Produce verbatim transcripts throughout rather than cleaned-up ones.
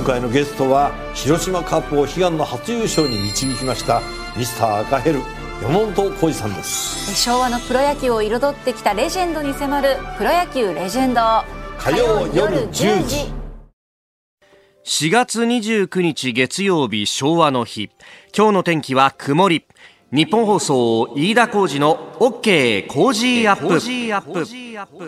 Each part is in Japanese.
回のゲストは広島カップを悲願の初優勝に導きましたミスター赤ヘル山本浩二さんです。 昭和のプロ野球を彩ってきたレジェンドに迫るプロ野球レジェンド、 火曜夜じゅうじ。 しがつにじゅうくにち月曜日、昭和の日。今日の天気は曇り。日本放送飯田浩司の OK コージーアップ。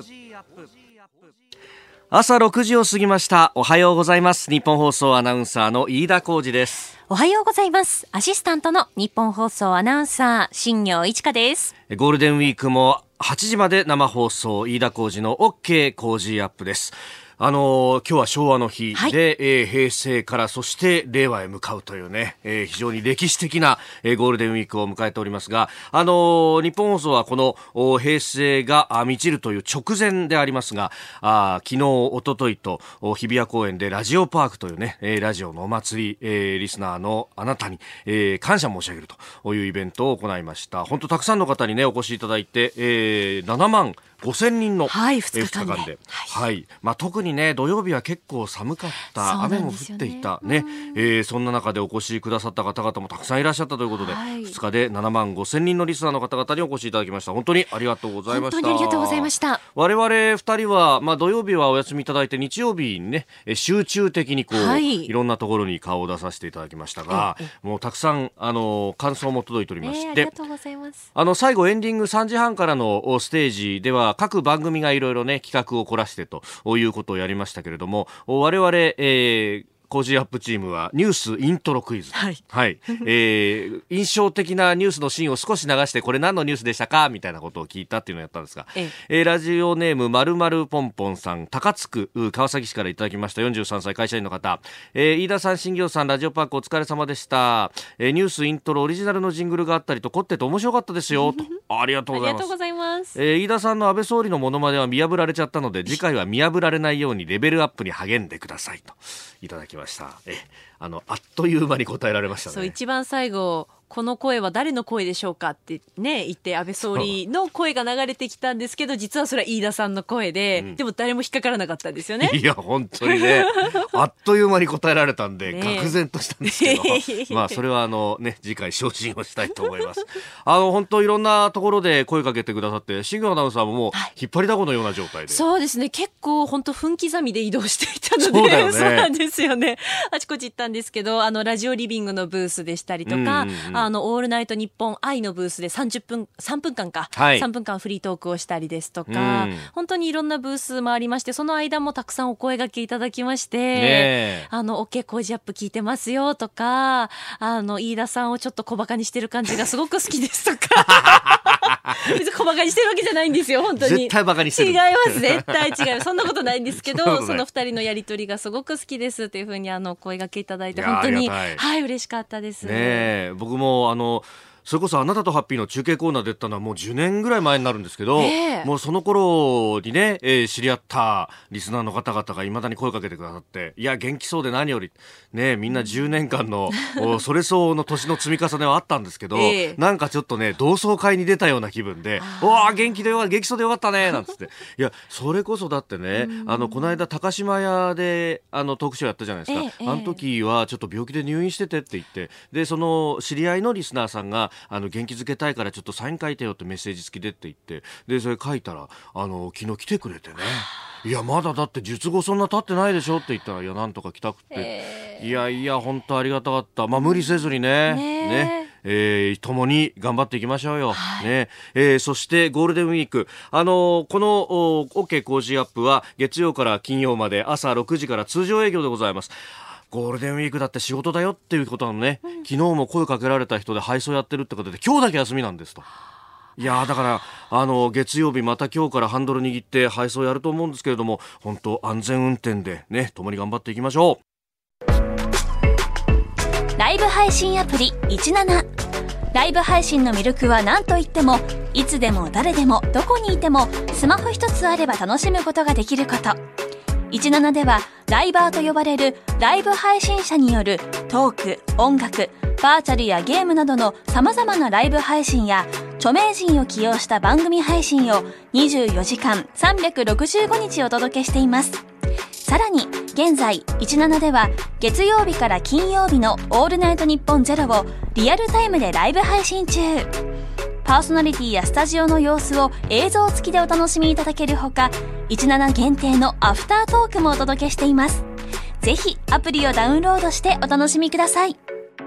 朝ろくじを過ぎました。おはようございます。日本放送アナウンサーの飯田浩司です。 おはようございます。アシスタントの日本放送アナウンサー新業一華です。 ゴールデンウィークもはちじまで生放送、飯田浩司の OK コージーアップです。あのー、今日は昭和の日で、はい、えー、平成からそして令和へ向かうというね、えー、非常に歴史的な、えー、ゴールデンウィークを迎えておりますが、あのー、日本放送はこの平成が満ちるという直前でありますが、あ昨日一昨日と日比谷公園でラジオパークというね、えー、ラジオのお祭り、えー、リスナーのあなたに、えー、感謝申し上げるというイベントを行いました。本当たくさんの方にねお越しいただいて、えー、ななまんごせんにんの、 はい、ふつかかんで、 ふつかかんで、はいはい、まあ、特にね土曜日は結構寒かった、雨も降っていたね、えー、そんな中でお越しくださった方々もたくさんいらっしゃったということで、はい、ふつかでななまんごせんにんのリスナーの方々にお越しいただきました。本当にありがとうございました。 本当にありがとうございました。 我々ふたりは、まあ、土曜日はお休みいただいて日曜日にね集中的にこう、はい、いろんなところに顔を出させていただきましたが、もうたくさんあの感想も届いておりまして、えー、ありがとうございます。 あの最後エンディングさんじはんからのステージでは各番組がいろいろね企画を凝らしてということをやりましたけれども、我々、えーコージーアップチームはニュースイントロクイズ、はいはいえー、印象的なニュースのシーンを少し流してこれ何のニュースでしたかみたいなことを聞いたっていうのをやったんですが、えええー、ラジオネームまるまるぽんぽんさん、高津区川崎市からいただきました。よんじゅうさんさい会社員の方、えー、飯田さん、新業さん、ラジオパークお疲れ様でした、えー、ニュースイントロオリジナルのジングルがあったりと凝ってて面白かったですよとありがとうございます。ありがとうございます、えー、飯田さんの安倍総理のモノマネは見破られちゃったので次回は見破られないようにレベルアップに励んでくださいといただきました。えあのあっという間に答えられましたね。 そう一番最後この声は誰の声でしょうかってね言って安倍総理の声が流れてきたんですけど実はそれは飯田さんの声で、うん、でも誰も引っかからなかったんですよね。 いや本当にねあっという間に答えられたんで、ね、愕然としたんですけどまあそれはあのね次回昇進をしたいと思いますあの本当いろんなところで声かけてくださって新庄アナウンサーももう引っ張りだこのような状態で、はい、 そうですね結構本当分刻みで移動していたのでそうだよね。 そうなんですよね。あちこち行ったんですけどあのラジオリビングのブースでしたりとか、うんうんうん、あのオールナイト日本愛のブースでさんじゅっぷんさんぷんかんか、はい、さんぷんかんフリートークをしたりですとか、うん、本当にいろんなブースもありましてその間もたくさんお声掛けいただきまして、ね、あの OK コージアップ聞いてますよとかあの飯田さんをちょっと小バカにしてる感じがすごく好きですとか別に小バカにしてるわけじゃないんですよ本当に絶対バカにしてる違います絶対違いますそんなことないんですけどそのふたりのやりとりがすごく好きですというふうにあの声掛けいただいて本当にはい嬉しかったです、 ね、僕もあのそれこそあなたとハッピーの中継コーナーでやったのはもうじゅうねんぐらい前になるんですけど、えー、もうその頃にね、えー、知り合ったリスナーの方々が未だに声かけてくださっていや元気そうで何よりねみんなじゅうねんかんのそれ相応の年の積み重ねはあったんですけど、えー、なんかちょっとね同窓会に出たような気分でおー元気でよ元気そうでよかったねなんつっていやそれこそだってねあのこの間高島屋であのトークショーやったじゃないですか、えー、あの時はちょっと病気で入院しててって言ってでその知り合いのリスナーさんがあの元気づけたいからちょっとサイン書いてよってメッセージ付きでって言ってでそれ書いたらあの昨日来てくれてねいやまだだって術後そんな経ってないでしょって言ったらいやなんとか来たくて、えー、いやいや本当ありがたかった、まあ、無理せずにね、ねねえー、共に頑張っていきましょうよ、はいねえー、そしてゴールデンウィークあのー、この OK 工事アップは月曜から金曜まで朝ろくじから通常営業でございます。ゴールデンウィークだって仕事だよっていうことなのね、うん、昨日も声かけられた人で配送やってるってことで今日だけ休みなんですといやだからあの月曜日また今日からハンドル握って配送やると思うんですけれども本当安全運転でね共に頑張っていきましょう。ライブ配信アプリじゅうななライブ配信の魅力は何といってもいつでも誰でもどこにいてもスマホ一つあれば楽しむことができることじゅうななではライバーと呼ばれるライブ配信者によるトーク、音楽、バーチャルやゲームなどの様々なライブ配信や著名人を起用した番組配信をにじゅうよじかんさんびゃくろくじゅうごにちお届けしています。 さらに現在じゅうななでは月曜日から金曜日のオールナイトニッポンゼロをリアルタイムでライブ配信中。パーソナリティやスタジオの様子を映像付きでお楽しみいただけるほか、じゅうなな限定のアフタートークもお届けしています。ぜひアプリをダウンロードしてお楽しみください。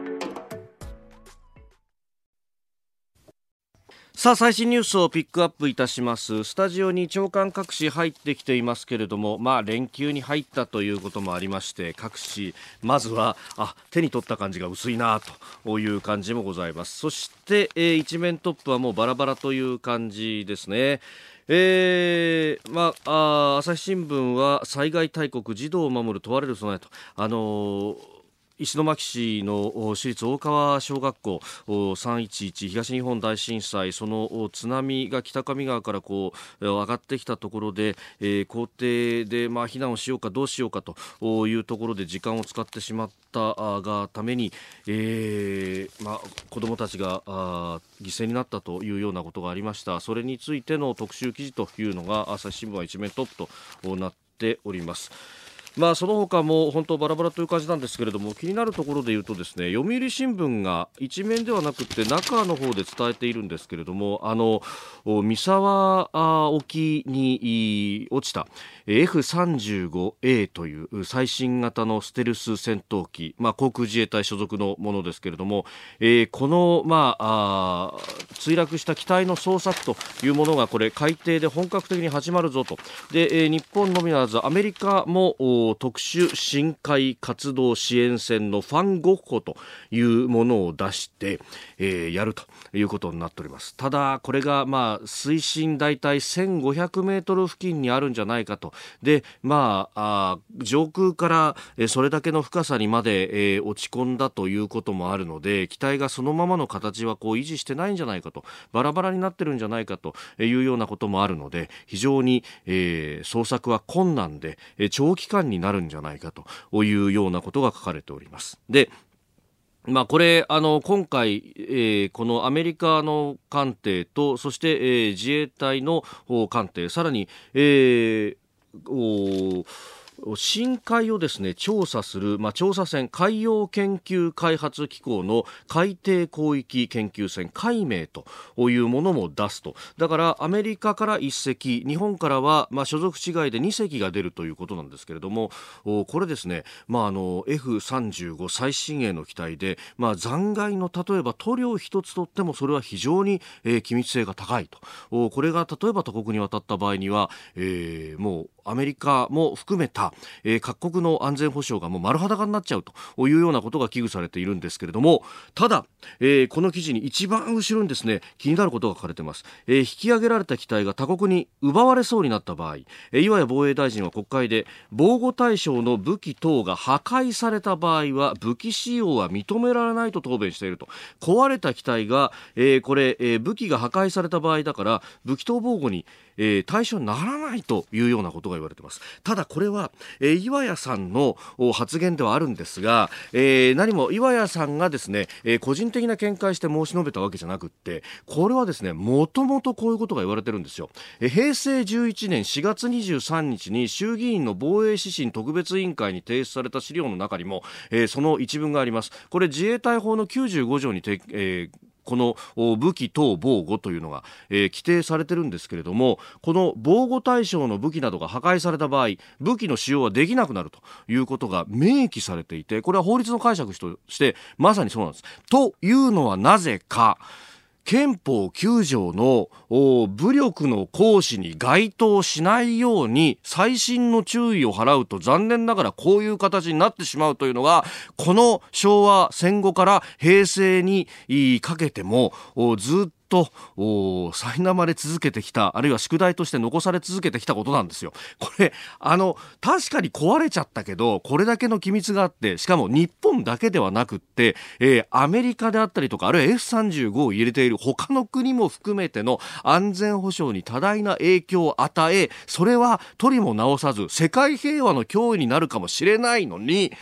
さあ最新ニュースをピックアップいたします。スタジオに長官各紙入ってきていますけれども、まあ連休に入ったということもありまして、各紙まずはあ手に取った感じが薄いなという感じもございます。そして、えー、一面トップはもうバラバラという感じですね。えーまあ、あ朝日新聞は災害大国児童を守る問われる備えと、あのー石巻市の市立大川小学校さんいちいち東日本大震災、その津波が北上川からこう上がってきたところで、えー、校庭でまあ避難をしようかどうしようかというところで時間を使ってしまったがために、えーまあ、子どもたちが犠牲になったというようなことがありました。それについての特集記事というのが朝日新聞は一面トップとなっております。まあ、その他も本当バラバラという感じなんですけれども、気になるところで言うとですね、読売新聞が一面ではなくて中の方で伝えているんですけれども、あの三沢沖に落ちた エフさんじゅうごエー という最新型のステルス戦闘機、まあ、航空自衛隊所属のものですけれども、えー、この、まあ、あ墜落した機体の捜索というものがこれ海底で本格的に始まるぞと。で、えー、日本のみならずアメリカも特殊深海活動支援船のファンゴッホというものを出して、えー、やるということになっております。ただこれがまあ水深だいたいせんごひゃくメートル付近にあるんじゃないかと。で、まあ、あ上空からそれだけの深さにまで、えー、落ち込んだということもあるので、機体がそのままの形はこう維持してないんじゃないかと、バラバラになってるんじゃないかというようなこともあるので、非常に、えー、捜索は困難で、えー、長期間になるんじゃないかというようなことが書かれております。で、まあ、これあの今回、えー、このアメリカの艦艇とそして、えー、自衛隊の艦艇、さらに、えー、お深海をですね調査する、まあ、調査船海洋研究開発機構の海底広域研究船海明というものも出すと。だからアメリカからいっ隻、日本からは、まあ、所属違いでに隻が出るということなんですけれども、これですね、まあ、あの エフさんじゅうご 最新鋭の機体で、まあ、残骸の例えば塗料一つとってもそれは非常に、えー、機密性が高いと。これが例えば他国に渡った場合には、えー、もうアメリカも含めた、えー、各国の安全保障がもう丸裸になっちゃうというようなことが危惧されているんですけれども、ただ、えー、この記事に一番後ろにですね気になることが書かれています。えー、引き上げられた機体が他国に奪われそうになった場合、えー、岩谷防衛大臣は国会で防護対象の武器等が破壊された場合は武器使用は認められないと答弁していると。壊れた機体が、えー、これ、えー、武器が破壊された場合だから武器等防護にえー、対象にならないというようなことが言われています。ただこれは、えー、岩谷さんの発言ではあるんですが、えー、何も岩谷さんがですね、えー、個人的な見解して申し述べたわけじゃなくって、これはですねもともとこういうことが言われてるんですよ。えー、平成じゅういちねんしがつにじゅうさんにちに衆議院の防衛指針特別委員会に提出された資料の中にも、えー、その一文があります。これ自衛隊法のきゅうじゅうご条にて、えーこの武器等防護というのが、えー、規定されてるんですけれども、この防護対象の武器などが破壊された場合、武器の使用はできなくなるということが明記されていて、これは法律の解釈としてまさにそうなんです。というのはなぜか、憲法きゅう条の武力の行使に該当しないように細心の注意を払うと、残念ながらこういう形になってしまうというのが、この昭和戦後から平成にかけてもずっとと苛まれ続けてきた、あるいは宿題として残され続けてきたことなんですよ。これあの確かに壊れちゃったけど、これだけの機密があって、しかも日本だけではなくって、えー、アメリカであったりとか、あるいは エフさんじゅうご を入れている他の国も含めての安全保障に多大な影響を与え、それは取りも直さず世界平和の脅威になるかもしれないのに、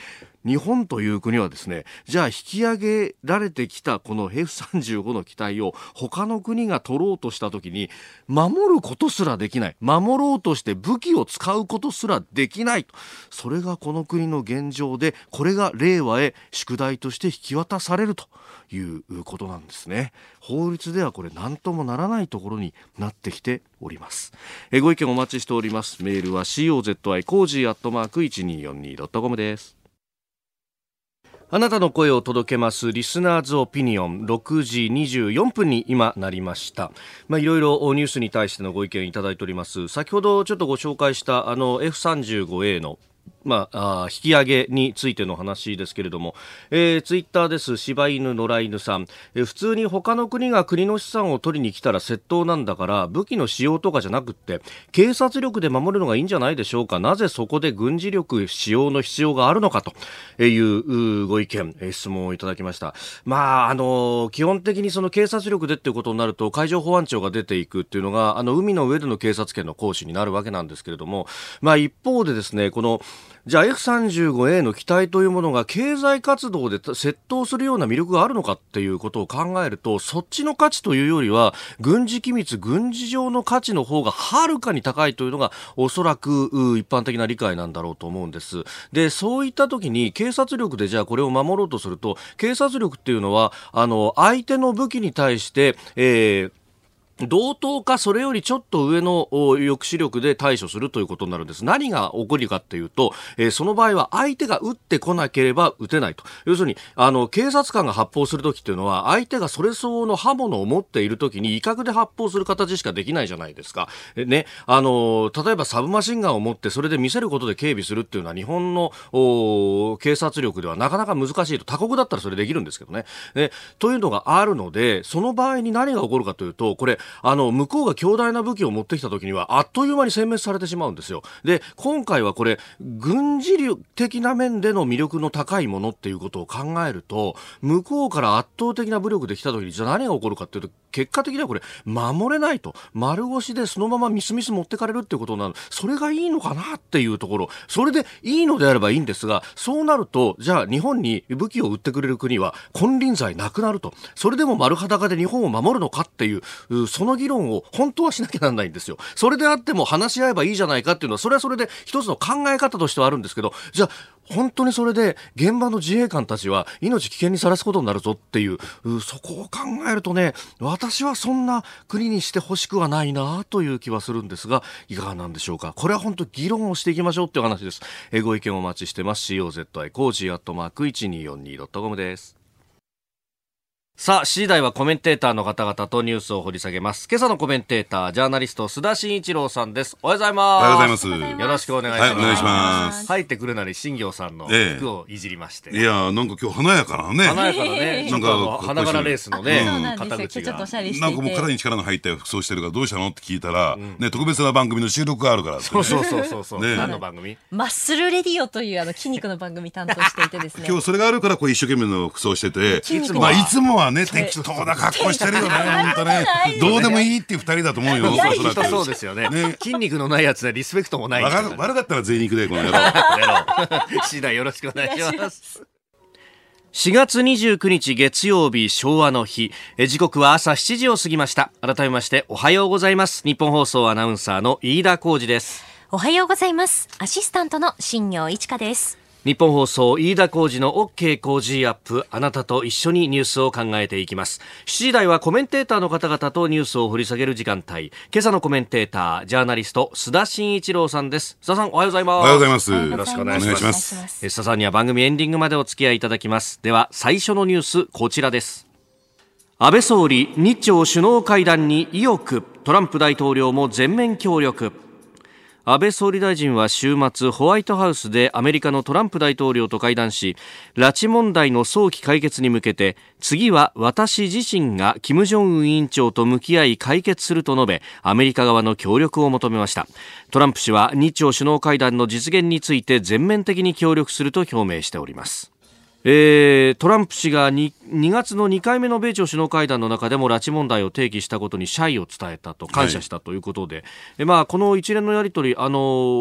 日本という国はですね、じゃあ引き上げられてきたこの エフさんじゅうご の機体を他の国が取ろうとした時に守ることすらできない、守ろうとして武器を使うことすらできない、それがこの国の現状で、これが令和へ宿題として引き渡されるということなんですね。法律ではこれ何ともならないところになってきております。えご意見お待ちしております。メールは コー コージー アットマーク いちにーよんにー ドットコム です。あなたの声を届けますリスナーズオピニオン、ろくじにじゅうよんぷんに今なりました。まあ、いろいろニュースに対してのご意見いただいております。先ほどちょっとご紹介したあの エフさんじゅうごエー のまあ、あ引き上げについての話ですけれども、えー、ツイッターです。柴犬野良犬さん、えー、普通に他の国が国の資産を取りに来たら窃盗なんだから武器の使用とかじゃなくって警察力で守るのがいいんじゃないでしょうか。なぜそこで軍事力使用の必要があるのかというご意見、えー、質問をいただきました。まああのー、基本的にその警察力でっていうことになると海上保安庁が出ていくっていうのがあの海の上での警察権の行使になるわけなんですけれども、まあ一方でですね、このじゃあ エフさんじゅうごエー の機体というものが経済活動で窃盗するような魅力があるのかっていうことを考えると、そっちの価値というよりは軍事機密、軍事上の価値の方がはるかに高いというのがおそらく一般的な理解なんだろうと思うんです。で、そういった時に警察力でじゃあこれを守ろうとすると、警察力っていうのはあの相手の武器に対して、えー同等かそれよりちょっと上の抑止力で対処するということになるんです。何が起こるかっていうと、えー、その場合は相手が撃ってこなければ撃てないと。要するにあの警察官が発砲するときっていうのは相手がそれ相応の刃物を持っているときに威嚇で発砲する形しかできないじゃないですか。えね、あの例えばサブマシンガンを持ってそれで見せることで警備するっていうのは日本の警察力ではなかなか難しいと。他国だったらそれできるんですけどね。ね、というのがあるので、その場合に何が起こるかというと、これあの向こうが強大な武器を持ってきた時にはあっという間に殲滅されてしまうんですよ。で、今回はこれ軍事的な面での魅力の高いものっていうことを考えると、向こうから圧倒的な武力で来た時にじゃあ何が起こるかっていうと、結果的にはこれ守れないと、丸腰でそのままミスミス持ってかれるっていうことになる。それがいいのかなっていうところ、それでいいのであればいいんですが、そうなるとじゃあ日本に武器を売ってくれる国は金輪際なくなると、それでも丸裸で日本を守るのかっていう、その議論を本当はしなきゃならないんですよ。それであっても話し合えばいいじゃないかっていうのは、それはそれで一つの考え方としてはあるんですけど、じゃあ本当にそれで現場の自衛官たちは命危険にさらすことになるぞっていう、そこを考えるとね、私はそんな国にしてほしくはないなという気はするんですが、いかがなんでしょうか。これは本当議論をしていきましょうっていう話です。えご意見お待ちしてます。コー コージー アットマーク いちにーよんにー ドットコム です。さあ、しちじ台はコメンテーターの方々とニュースを掘り下げます。今朝のコメンテーター、ジャーナリスト須田慎一郎さんです。おはようございます。 おはようございます。 よろしくお願いします。 はい、お願いします。 入ってくるなり新行さんの服をいじりまして、 ええ、いやなんか今日華やかなね、 華やかなね、なんか花柄レースのね、 うん、 肩口がなんかもう肩に力の入った服装してるからどうしたのって聞いたら、うん、ね、特別な番組の収録があるからって、ね、 そうそうそうそうそう、ね、何の番組？ マッスルレディオというあの筋肉の番組担当していてですね今日それがあるからこう一生懸命の服装してて、いつもは、まあ、いつもはね適当な格好してるよね本当ねどうでもいいっていう二人だと思うよ。 そうですよね。ね、筋肉のないやつはリスペクトもない。 悪かったら贅肉でこの野郎。 シーダよろしくお願いします。しがつにじゅうくにち月曜日、昭和の日。え時刻は朝しちじを過ぎました。改めましておはようございます。日本放送アナウンサーの飯田浩司です。 おはようございます。アシスタントの新業一華です。 日本放送飯田浩司の OK 工事アップ、あなたと一緒にニュースを考えていきます。しちじ台はコメンテーターの方々とニュースを掘り下げる時間帯。今朝のコメンテーター、ジャーナリスト須田慎一郎さんです。須田さん、おはようございます。 おはようございます。 よろしくお願いします。 お願いします。 須田さんには番組エンディングまでお付き合いいただきます。では最初のニュース、こちらです。安倍総理、日朝首脳会談に意欲、トランプ大統領も全面協力。安倍総理大臣は週末、ホワイトハウスでアメリカのトランプ大統領と会談し、拉致問題の早期解決に向けて、次は私自身が金正恩委員長と向き合い解決すると述べ、アメリカ側の協力を求めました。トランプ氏は日朝首脳会談の実現について全面的に協力すると表明しております。えー、トランプ氏が 2, にがつのにかいめの米朝首脳会談の中でも拉致問題を提起したことに謝意を伝えたと、感謝したということで、はい、まあ、この一連のやり取り、あのー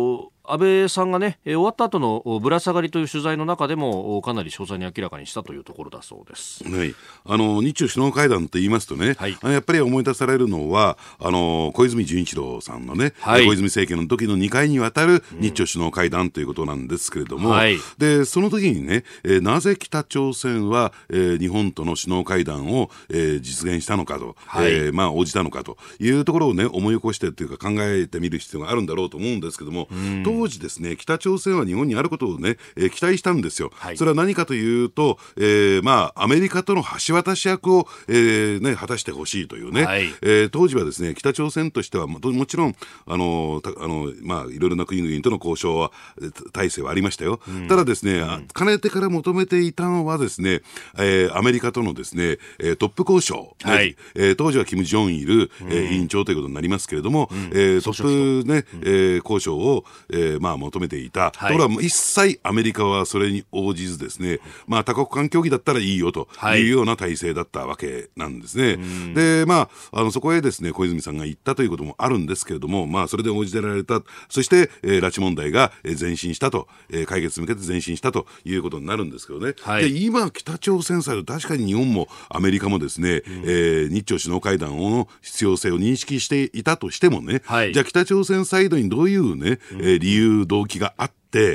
安倍さんがね、終わった後のぶら下がりという取材の中でもかなり詳細に明らかにしたというところだそうです。 はい、あの日中首脳会談と言いますとね、はい、やっぱり思い出されるのはあの小泉純一郎さんのね、はい、小泉政権の時のにかいにわたる日中首脳会談ということなんですけれども、うんはい、でその時にね、えー、なぜ北朝鮮は、えー、日本との首脳会談を、えー、実現したのかと、はいえーまあ、応じたのかというところをね思い起こしてというか考えてみる必要があるんだろうと思うんですけども、うん、当時ですね北朝鮮は日本にあることをね、えー、期待したんですよ、はい、それは何かというと、えーまあ、アメリカとの橋渡し役を、えーね、果たしてほしいというね、はいえー、当時はですね北朝鮮としてはも, もちろんあのあの、まあ、いろいろな国々との交渉は体制はありましたよ、うん、ただですね、うん、かねてから求めていたのはですね、えー、アメリカとのですねトップ交渉、はいえー、当時はキム・ジョンイル、うんえー、委員長ということになりますけれども、うんえー、トップ、ねうんえー、交渉を、えーまあ、求めていた、はい、ところが一切アメリカはそれに応じずですね、まあ、多国間協議だったらいいよというような体制だったわけなんですね、はい、で、まあ、あのそこへですね小泉さんが行ったということもあるんですけれども、まあ、それで応じてられた。そして、えー、拉致問題が前進したと、えー、解決に向けて前進したということになるんですけどね、はい、で今北朝鮮サイド確かに日本もアメリカもですね、うんえー、日朝首脳会談の必要性を認識していたとしてもね、はい、じゃあ北朝鮮サイドにどういうね、うんえー、理由動機があって、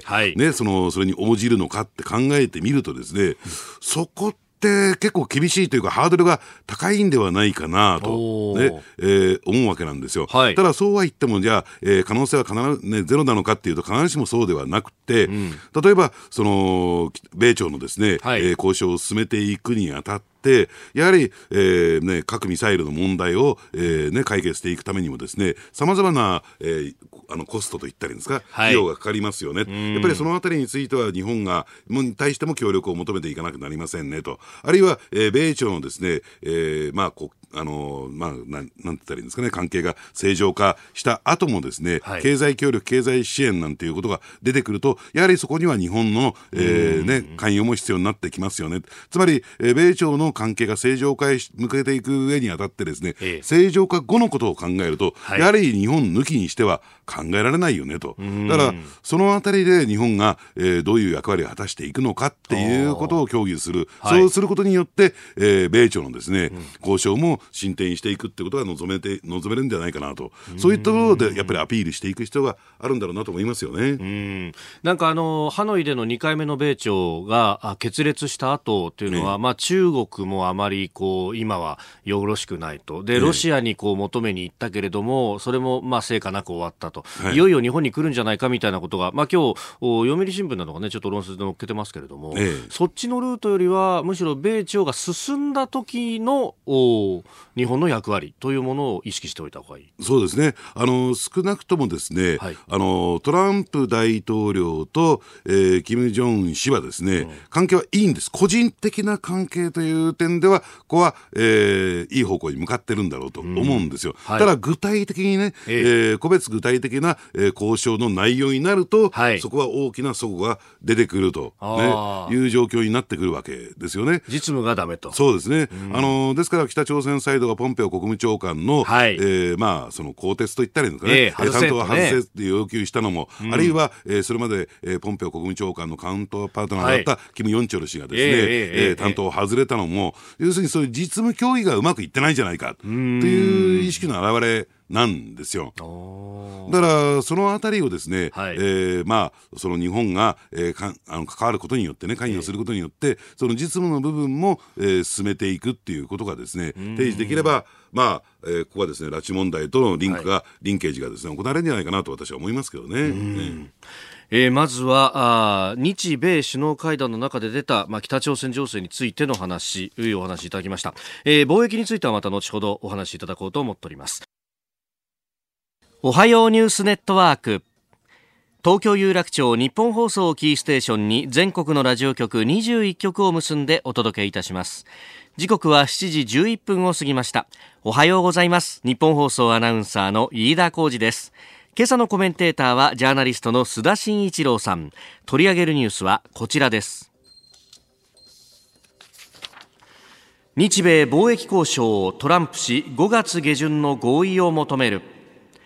はいね、そのそれに応じるのかって考えてみるとですね、うん、そこってって結構厳しいというかハードルが高いんではないかなと、ねえー、思うわけなんですよ、はい、ただそうは言ってもじゃあ、えー、可能性は必ず、ね、ゼロなのかっていうと必ずしもそうではなくて、うん、例えばその米朝のですね、はいえー、交渉を進めていくにあたってやはり、えーね、核ミサイルの問題を、えーね、解決していくためにもですね様々な、えー、あのコストといったりですか、はい、費用がかかりますよね。やっぱりそのあたりについては日本がに対しても協力を求めていかなくなりませんねと、あるいは、えー、米朝のですね、えー、まあこあのまあ、なん、なんて言ったらいいんですかね、関係が正常化した後もですね、はい、経済協力、経済支援なんていうことが出てくると、やはりそこには日本の、えーね、関与も必要になってきますよね。つまり、えー、米朝の関係が正常化へ向けていく上にあたってですね、ええ、正常化後のことを考えると、はい、やはり日本抜きにしては考えられないよねと。だから、そのあたりで日本が、えー、どういう役割を果たしていくのかっていうことを協議する。そうすることによって、えー、米朝のですね、うん、交渉も進展していくってことが望めて望めるんじゃないかなと、そういったところでやっぱりアピールしていく必要があるんだろうなと思いますよね。 うんなんかあのハノイでのにかいめの米朝が決裂した後というのは、ねまあ、中国もあまりこう今はよろしくないとでロシアにこう求めに行ったけれどもそれもまあ成果なく終わったと、はい、いよいよ日本に来るんじゃないかみたいなことが、まあ、今日読売新聞などがねちょっと論説で載っけてますけれども、ええ、そっちのルートよりはむしろ米朝が進んだ時の日本の役割というものを意識しておいた方がいい。 そうですね。あの少なくともですね、はい、あのトランプ大統領と、えー、キム・ジョンウン氏はですね、うん、関係はいいんです。個人的な関係という点ではここは、えー、いい方向に向かってるんだろうと思うんですよ、うんはい、ただ具体的にね、えーえー、個別具体的な、えー、交渉の内容になると、はい、そこは大きな齟齬が出てくると、ね、いう状況になってくるわけですよね。 実務がダメと。 そうですね、うん、あのですから北朝鮮サイドがポンペオ国務長官の、はいえーまあ、その更迭といったらいいのかね、えー、担当を外せって要求したのも、うん、あるいは、えー、それまで、えー、ポンペオ国務長官のカウントパートナーだった、はい、キム・ヨンチョル氏がですね、えーえーえー、担当を外れたのも、要するにそういう実務協議がうまくいってないんじゃないかという意識の表れなんですよ。だからそのあたりをですね、はいえー、まあその日本が、えー、かあの関わることによってね関与することによって、えー、その実務の部分も、えー、進めていくっていうことがですね提示できればまあ、えー、ここはですね拉致問題とのリンクが、はい、リンケージがですね行われるんじゃないかなと私は思いますけどね。うんえー、まずはあ日米首脳会談の中で出た、まあ、北朝鮮情勢についての話お話いただきました、えー、貿易についてはまた後ほどお話しいただこうと思っております。おはようニュースネットワーク東京有楽町日本放送をキーステーションに全国のラジオ局にじゅういっきょくを結んでお届けいたします。時刻はしちじじゅういっぷんを過ぎました。おはようございます。日本放送アナウンサーの飯田浩司です。今朝のコメンテーターはジャーナリストの須田慎一郎さん。取り上げるニュースはこちらです。日米貿易交渉トランプ氏ごがつ下旬の合意を求める。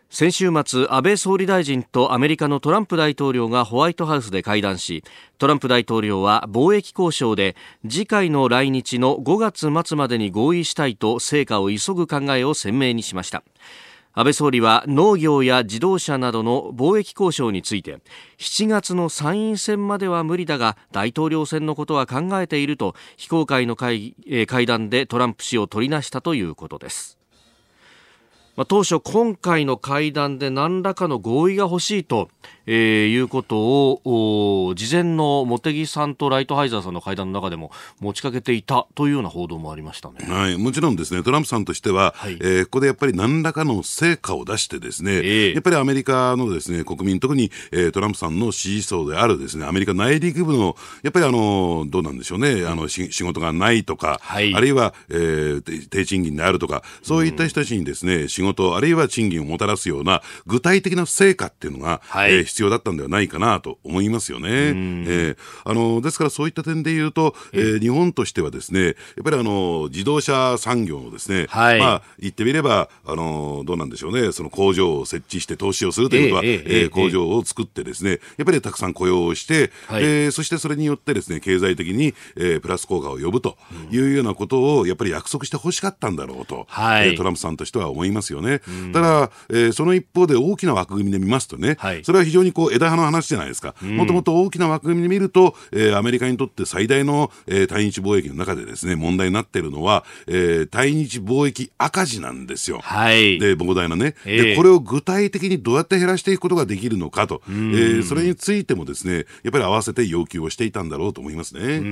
先週末、安倍総理大臣とアメリカのトランプ大統領がホワイトハウスで会談し、トランプ大統領は貿易交渉で次回の来日のごがつ末までに合意したいと成果を急ぐ考えを鮮明にしました。安倍総理は農業や自動車などの貿易交渉について、しちがつの参院選までは無理だが大統領選のことは考えていると非公開の会、えー、会談でトランプ氏を取りなしたということです。まあ、当初今回の会談で何らかの合意が欲しいと、えー、いうことを事前の茂木さんとライトハイザーさんの会談の中でも持ちかけていたというような報道もありましたね。 はい、もちろんですね、トランプさんとしては、はい、えー、ここでやっぱり何らかの成果を出してですね、えー、やっぱりアメリカのですね国民、特に、えー、トランプさんの支持層であるですねアメリカ内陸部のやっぱりあのどうなんでしょうね、あの仕事がないとか、はい、あるいは、えー、低賃金であるとか、そういった人たちにですね、うん、仕事あるいは賃金をもたらすような具体的な成果っていうのが、はい、えー、必要だったんではないかなと思いますよね。えー、あのですからそういった点で言うと、えー、日本としてはですねやっぱりあの自動車産業のですね、はい、まあ言ってみればあのどうなんでしょうね、その工場を設置して投資をするということは、えーえーえー、工場を作ってですねやっぱりたくさん雇用をして、はい、えー、そしてそれによってですね経済的に、えー、プラス効果を呼ぶというようなことをやっぱり約束してほしかったんだろうと、はい、えー、トランプさんとしては思いますよね。ただ、えー、その一方で大きな枠組みで見ますとね、はい、それは非常にこう枝葉の話じゃないですか。もともと大きな枠組みで見ると、えー、アメリカにとって最大の、えー、対日貿易の中でですね問題になっているのは、えー、対日貿易赤字なんですよ。はい、で膨大なね、えー、でこれを具体的にどうやって減らしていくことができるのかと、えー、それについてもですねやっぱり合わせて要求をしていたんだろうと思いますね。うん、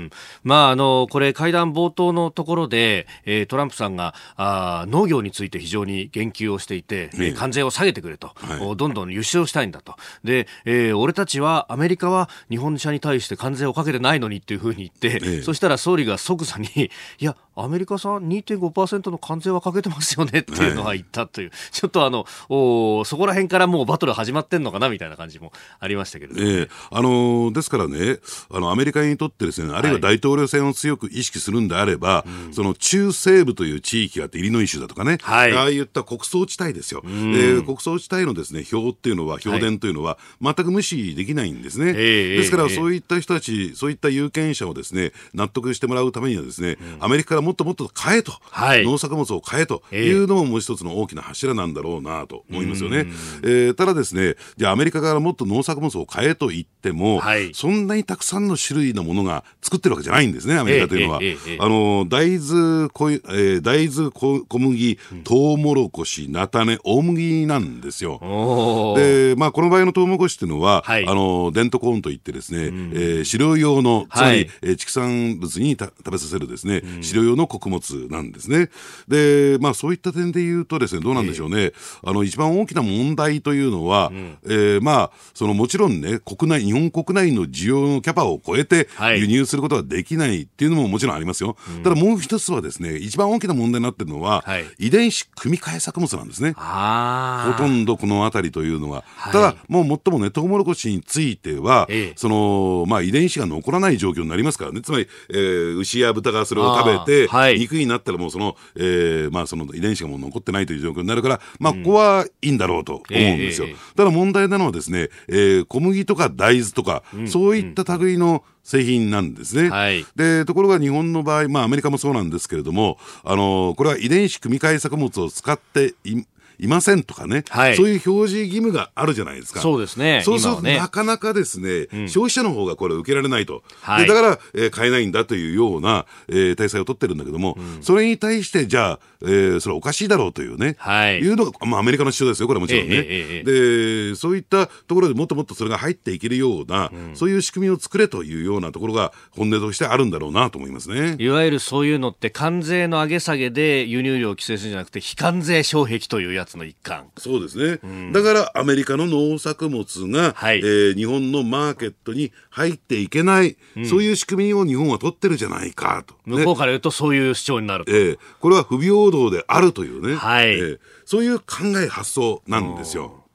ね、まああのこれ会談冒頭のところで、えー、トランプさんがあ農業について非常に言及をしていて、ね、関税を下げてくれと、はい、どんどん輸出をしたいんだと。で、えー、俺たちはアメリカは日本車に対して関税をかけてないのにっていうふうに言って、ええ、そしたら総理が即座にいやアメリカさん にてんごパーセント の関税はかけてますよねっていうのは言ったという、はい、ちょっとあのおそこら辺からもうバトル始まってんのかなみたいな感じもありましたけれども、ね、 ええ、あのー、ですからねあのアメリカにとってですねあるいは大統領選を強く意識するんであれば、はい、その中西部という地域があってイリノイ州だとかね、はい、ああいった穀倉地帯ですよ、えー、穀倉地帯のですね票っていうのは票田というのは全く無視できないんですね、はい、ですからそういった人たちそういった有権者をですね納得してもらうためにはですね、うん、アメリカからもっともっと買えと、はい、農作物を買えというのももう一つの大きな柱なんだろうなと思いますよね。えー、ただですねじゃあアメリカからもっと農作物を買えと言っても、はい、そんなにたくさんの種類のものが作ってるわけじゃないんですねアメリカというのは、えーえーえー、あの大豆こ、えー、大豆小麦トウモロコシ菜種大麦なんですよ。で、まあ、この場合のトウモロコシというのは、はい、あのデントコーンといってですね、うん、えー、飼料用のつまり、はい、えー、畜産物にた食べさせるですね、うん、飼料用の穀物なんですね。で、まあ、そういった点で言うとですねどうなんでしょうね、えー、あの一番大きな問題というのは、うん、えー、まあ、そのもちろんね国内日本国内の需要のキャパを超えて輸入することができないっていうのももちろんありますよ、うん、ただもう一つはですね一番大きな問題になっているのは、はい、遺伝子組み換え作物なんですね。ほとんどこのあたりというのは、はい、ただもう最もねトウモロコシについては、ええ、そのまあ、遺伝子が残らない状況になりますからね。つまり、えー、牛や豚がそれを食べて、はい、肉になったらもうその、えーまあ、その遺伝子がもう残ってないという状況になるから、まあ、ここはいいんだろうと思うんですよ、うん、ええ、ただ問題なのはですね、えー、小麦とか大豆とか、うん、そういった類の製品なんですね、はい、でところが日本の場合、まあ、アメリカもそうなんですけれども、あのー、これは遺伝子組み換え作物を使っていいませんとかね、はい、そういう表示義務があるじゃないですか。 そうですね。 そうすると、ね、なかなかですね、うん、消費者の方がこれを受けられないと、はい、でだから、えー、買えないんだというような、えー、体制を取ってるんだけども、うん、それに対してじゃあ、えー、それはおかしいだろうというね、はい、いうのが、まあ、アメリカの主張ですよこれはもちろんね、えーえー、でそういったところでもっともっとそれが入っていけるような、うん、そういう仕組みを作れというようなところが本音としてあるんだろうなと思いますね。 いわゆるそういうのって関税の上げ下げで輸入量を規制するんじゃなくて非関税障壁というやつの一環。 そうですね、うん、だからアメリカの農作物が、はい、えー、日本のマーケットに入っていけない、うん、そういう仕組みを日本は取ってるじゃないかと、 ね、向こうから言うとそういう主張になると、 えー、これは不平等であるというね、はい、えー、そういう考え発想なんですよ。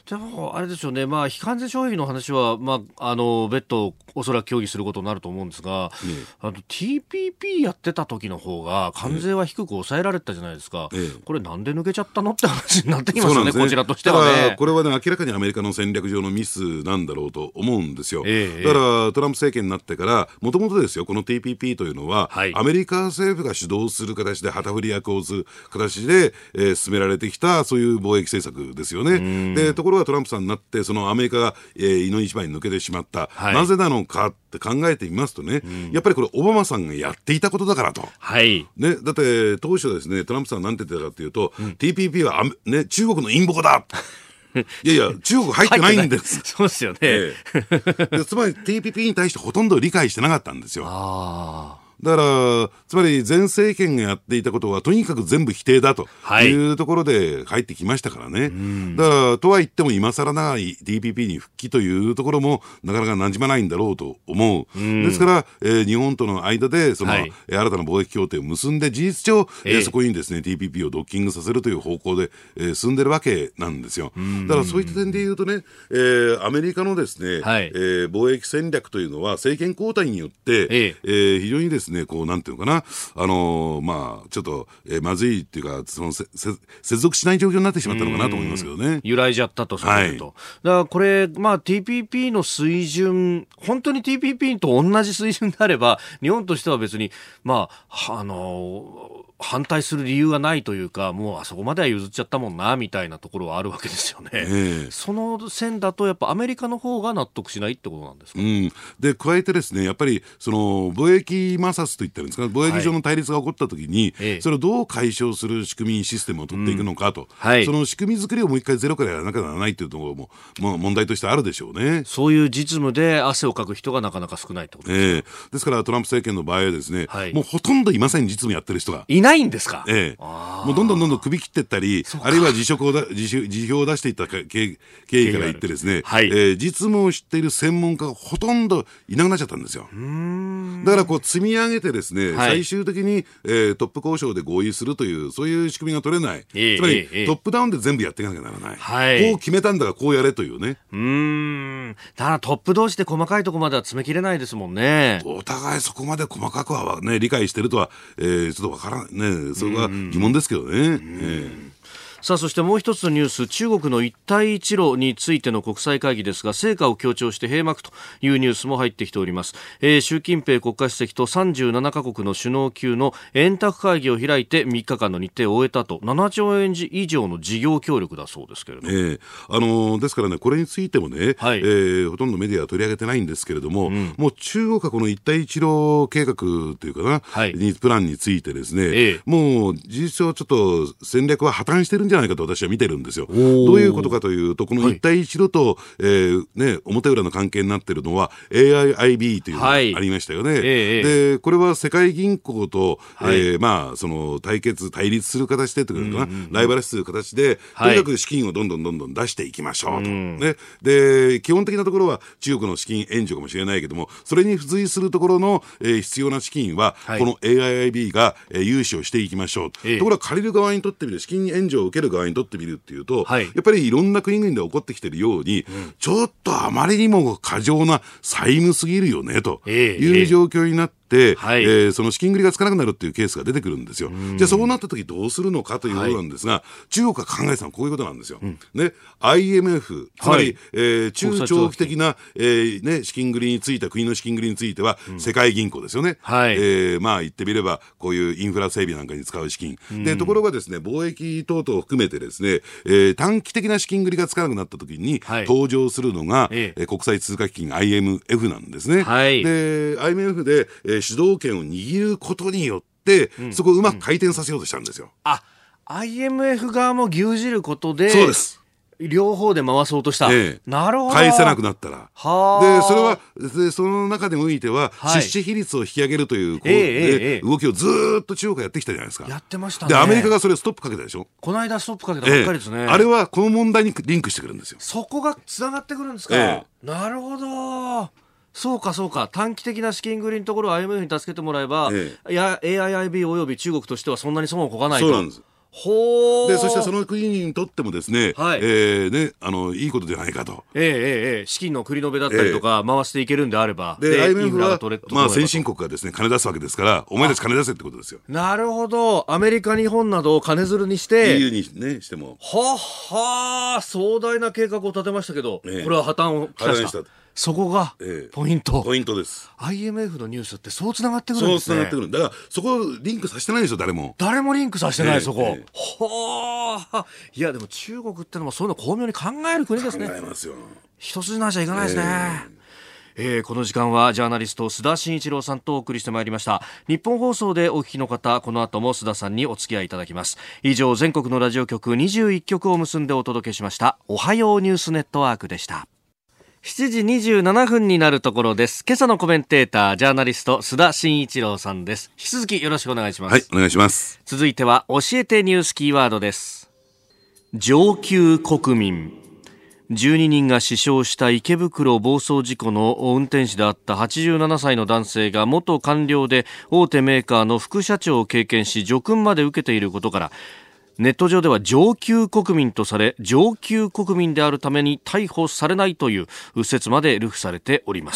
でもあれですよね、まあ、非関税消費の話は、まあ、あの別途おそらく協議することになると思うんですが、ええ、あの ティーピーピー やってた時の方が関税は低く抑えられたじゃないですか、ええ、これなんで抜けちゃったのって話になってきますよ ね, ねこちらとしてはね。 だからこれはね明らかにアメリカの戦略上のミスなんだろうと思うんですよ、ええ、だからトランプ政権になってからもともとですよ、この ティーピーピー というのは、はい、アメリカ政府が主導する形で旗振り役をする形で、えー、進められてきたそういう貿易政策ですよね。でところがトランプさんになってそのアメリカが、えー、井の一番に抜けてしまった、はい、なぜなのかって考えてみますとね、やっぱりこれオバマさんがやっていたことだからと、はいね、だって当初ですねトランプさんは何て言ってたかというと、うん、ティーピーピー は、ね、中国の陰謀だいやいや中国入ってないんです。 そうですよね、 ええ、でつまり ティーピーピー に対してほとんど理解してなかったんですよ。あだからつまり前政権がやっていたことはとにかく全部否定だというところで入ってきましたからね、はい、だからとは言っても今更ない ティーピーピー に復帰というところもなかなか馴染まないんだろうと思う。ですから、えー、日本との間でその、はい、新たな貿易協定を結んで事実上、えー、そこにですね ティーピーピー をドッキングさせるという方向で、えー、進んでるわけなんですよ。だからそういった点で言うとね、えー、アメリカのですね、はいえー、貿易戦略というのは政権交代によって、えーえー、非常にですねこうなんていうのかな、あのー、まあちょっと、えー、まずいっていうかそのせせ接続しない状況になってしまったのかなと思いますけどね。 揺らいじゃったとそういうと、はい、だからこれ、まあ、ティーピーピー の水準本当に ティーピーピー と同じ水準であれば日本としては別にまああのー反対する理由がないというかもうあそこまでは譲っちゃったもんなみたいなところはあるわけですよね、えー、その線だとやっぱアメリカの方が納得しないってことなんですか、うん、 で加えてですねやっぱりその貿易摩擦といったんですか貿易上の対立が起こったときに、はい、それをどう解消する仕組みシステムを取っていくのかと、うんはい、その仕組み作りをもう一回ゼロからやらなきゃならないというところも、もう問題としてあるでしょうね。 そういう実務で汗をかく人がなかなか少ないってことですか、えー、ですからトランプ政権の場合はですね、はい、もうほとんどいません実務やってる人がいないんですか。 えーもうどんどんどんどん首切っていったりあるいは辞職をだ 辞, 辞表を出していった経緯から言ってですね、はいえー、実務を知っている専門家がほとんどいなくなっちゃったんですよ。うーんだからこう積み上げてですね、はい、最終的に、えー、トップ交渉で合意するというそういう仕組みが取れない、えー、つまり、えー、トップダウンで全部やっていかなきゃならない、はい、こう決めたんだからこうやれというね。 うーんただトップ同士で細かいところまでは詰め切れないですもんね。 お互いそこまで細かくは、ね、理解してるとは、えー、ちょっとわからないね。それは疑問ですけどね、えー、 さあそしてもう一つのニュース中国の一帯一路についての国際会議ですが成果を強調して閉幕というニュースも入ってきております、えー、習近平国家主席とさんじゅうななカ国の首脳級の円卓会議を開いてみっかかんの日程を終えたとななちょうえん以上の事業協力だそうですけれども、えーあのー、ですからねこれについてもね、はいえー、ほとんどメディアは取り上げてないんですけれども、うん、もう中国はこの一帯一路計画というかな、はい、プランについてですね、えー、もう事実上ちょっと戦略は破綻してるんじゃないかと私は見てるんですよ。どういうことかというとこの一帯一路と、はいえーね、表裏の関係になっているのは エーアイアイビー というのがありましたよね、はいえー、でこれは世界銀行と、はいえーまあ、その対決対立する形でというかな、うんうんうん、ライバル視する形で、はい、とにかく資金をどんどんどんどん出していきましょうと、うんね、で基本的なところは中国の資金援助かもしれないけどもそれに付随するところの、えー、必要な資金は、はい、この エーアイアイビー が、えー、融資をしていきましょう、えー、ところが借りる側にとってみる資金援助を受ける側にとってみるっていうと、はい、やっぱりいろんな国々で起こってきているように、うん、ちょっとあまりにも過剰な債務すぎるよねという状況になって、えーはいえー、その資金繰りがつかなくなるっていうケースが出てくるんですよ。じゃあそうなった時どうするのかということなんですが、はい、中国が考えてたのはこういうことなんですよ、うんね、アイエムエフ つまり、はいえー、中長期的な、えーね、資金繰りについては国の資金繰りについては、うん、世界銀行ですよね、はいえー、まあ言ってみればこういうインフラ整備なんかに使う資金、うん、でところがですね貿易等々を含めてですね、えー、短期的な資金繰りがつかなくなった時に、はい、登場するのが、えー、国際通貨基金 アイエムエフ なんですね、はい、で アイエムエフ で、えー、主導権を握ることによって、うん、そこをうまく回転させようとしたんですよ、うん、 あ アイエムエフ 側も牛耳ることでそうです両方で回そうとした、ええ、なるほど返せなくなったらはでそれはでその中でもいては、はい、出資比率を引き上げるという、こう、えええ、動きをずーっと中国がやってきたじゃないですか。 やってましたね。 でアメリカがそれをストップかけたでしょ。 この間ストップかけたばっかりですね、 ええ、あれはこの問題にリンクしてくるんですよ。 そこがつながってくるんですか、ええ、なるほどそうかそうか短期的な資金繰りのところを アイエムエフ に助けてもらえば、ええ、いや エーアイアイビー および中国としてはそんなに損をこかないと。 そうなんです。 ほでそしてその国にとってもですね、はいえーね、あのいいことじゃないかと、 えーえー、資金の繰り延べだったりとか、えー、回していけるんであればで アイエムエフ は、まあ、先進国がですね金出すわけですからお前たち金出せってことですよ。 なるほど。アメリカ日本などを金づるにしてイーユー に、ね、してもはは壮大な計画を立てましたけど、えー、これは破綻をきたした。そこがポイント、 ええ、ポイントです。 アイエムエフ のニュースってそうつながってくるんですね。 そうつながってくる。だからそこをリンクさせてないでしょ。誰も誰もリンクさせてない、ええ、そこ、ええ、ほーいやでも中国ってのもそういうの巧妙に考える国ですね。 考えますよ。 一筋縄じゃいかないですね、えええー、この時間はジャーナリスト須田慎一郎さんとお送りしてまいりました。日本放送でお聞きの方、この後も須田さんにお付き合いいただきます。以上、全国のラジオ局にじゅういっきょくを結んでお届けしましたおはようニュースネットワークでした。しちじにじゅうななふんになるところです。今朝のコメンテーター、ジャーナリスト須田慎一郎さんです。引き続きよろしくお願いします。 はい、お願いします。 続いては教えてニュースキーワードです。上級国民。じゅうににんが死傷した池袋暴走事故の運転手であったはちじゅうななさいの男性が元官僚で大手メーカーの副社長を経験し叙勲まで受けていることから、ネット上では上級国民とされ、上級国民であるために逮捕されないという説まで流布されております。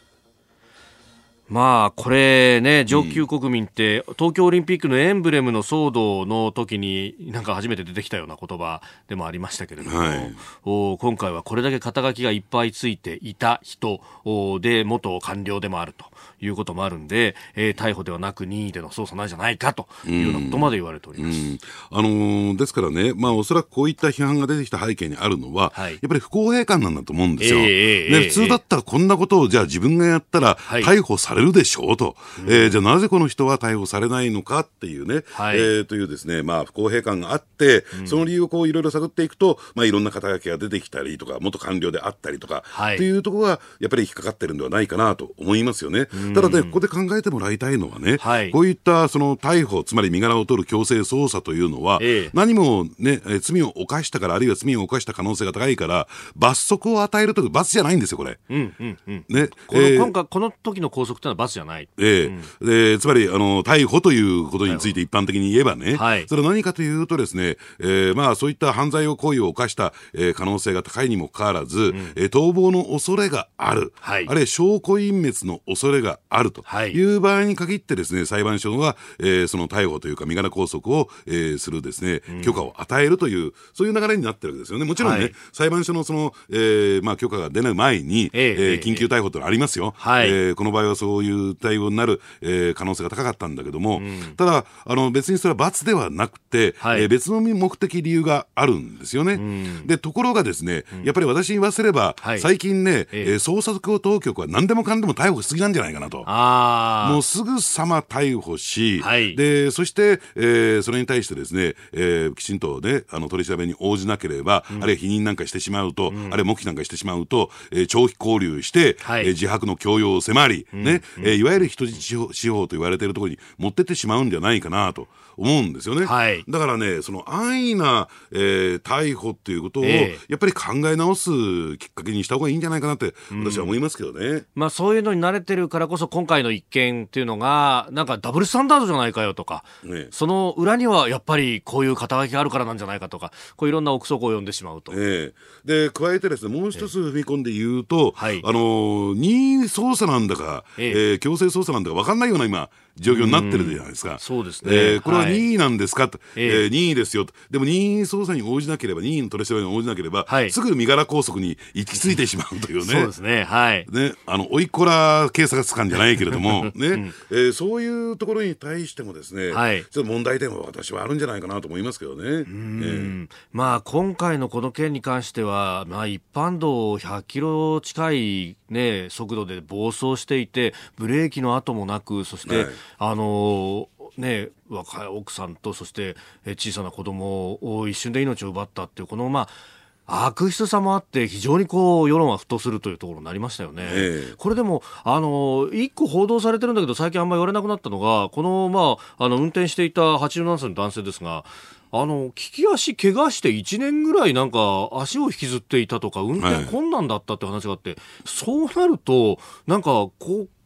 まあこれね、上級国民って東京オリンピックのエンブレムの騒動の時になんか初めて出てきたような言葉でもありましたけれども、はい、お今回はこれだけ肩書きがいっぱいついていた人で元官僚でもあるということもあるんで、えー、逮捕ではなく任意での捜査なんじゃないかというようなことまで言われております。 うんあのー、ですからね、まあ、おそらくこういった批判が出てきた背景にあるのは、はい、やっぱり不公平感なんだと思うんですよ、えーね、普通だったらこんなことをじゃあ自分がやったら逮捕されるでしょうと、はいえー、じゃあなぜこの人は逮捕されないのかっていうね、はいえー、というですね、まあ、不公平感があって、うん、その理由をこういろいろ探っていくと、まあ、いろんな肩書きが出てきたりとか元官僚であったりとか、はい、というところがやっぱり引っかかってるんではないかなと思いますよね。ただね、ここで考えてもらいたいのはね、はい、こういったその逮捕、つまり身柄を取る強制捜査というのは、ええ、何も、ね、罪を犯したから、あるいは罪を犯した可能性が高いから罰則を与えるという罰じゃないんですよこれ、うんうんうんねこの、えー、今回この時の拘束というのは罰じゃない、 えーうん、でつまりあの逮捕ということについて一般的に言えばね、はい、それは何かというとですね、えーまあ、そういった犯罪を行為を犯した、えー、可能性が高いにもかかわらず、うんえー、逃亡の恐れがある、はい、あるいは証拠隠滅の恐れがあるという場合に限ってですね、裁判所は、えー、その逮捕というか身柄拘束を、えー、するですね、許可を与えるというそういう流れになってるわけですよね。もちろんね、はい、裁判所のその、えーまあ、許可が出ない前に、えーえー、緊急逮捕というのはありますよ、はいえー、この場合はそういう対応になる、えー、可能性が高かったんだけども、うん、ただあの別にそれは罰ではなくて、はいえー、別の目的理由があるんですよね、うん、でところがですね、うん、やっぱり私に言わせれば、はい、最近ね、えー、捜査当局は何でもかんでも逮捕しすぎなんじゃないかなと。あもうすぐさま逮捕し、はい、でそして、えー、それに対してですね、えー、きちんと、ね、あの取り調べに応じなければ、うん、あるいは否認なんかしてしまうと、うん、あるいは黙秘なんかしてしまうと、えー、長期拘留して、はいえー、自白の強要を迫り、うんねうんえー、いわゆる人質司法、司法と言われているところに持ってってしまうんじゃないかなと思うんですよね、はい、だからねその安易な、えー、逮捕っていうことを、えー、やっぱり考え直すきっかけにした方がいいんじゃないかなって私は思いますけどね、うんまあ、そういうのに慣れてるからこそ今回の一件っていうのがなんかダブルスタンダードじゃないかよとか、ね、その裏にはやっぱりこういう肩書きがあるからなんじゃないかとかこういろんな憶測を呼んでしまうと、 えー、で加えてですねもう一つ踏み込んで言うと、えーはい、あの任意捜査なんだか、えーえー、強制捜査なんだか分かんないような今状況になってるじゃないですか。 そうですね、 えー、これは任意なんですかと、はいえー、任意ですよと。でも任意捜査に応じなければ任意の取り調べに応じなければ、はい、すぐ身柄拘束に行き着いてしまうというねそうですね、はいね、あのおいっ子ら警察官じゃないけれども、ねうんえー、そういうところに対してもですね、はい、ちょっと問題点は私はあるんじゃないかなと思いますけどね。うん、 えーまあ、今回のこの件に関しては、まあ、一般道ひゃっキロ近い、ね、速度で暴走していてブレーキの跡もなくそして、はい、あのね、若い奥さんとそして小さな子供を一瞬で命を奪ったっていうこのまあ悪質さもあって非常にこう世論は沸騰するというところになりましたよね、えー、これでもあの一個報道されてるんだけど最近あんまり言われなくなったのがこの、まあ、あの運転していたはちじゅうななさいの男性ですがあの利き足怪我していちねんぐらいなんか足を引きずっていたとか運転困難だったって話があって、はい、そうなるとなんかこう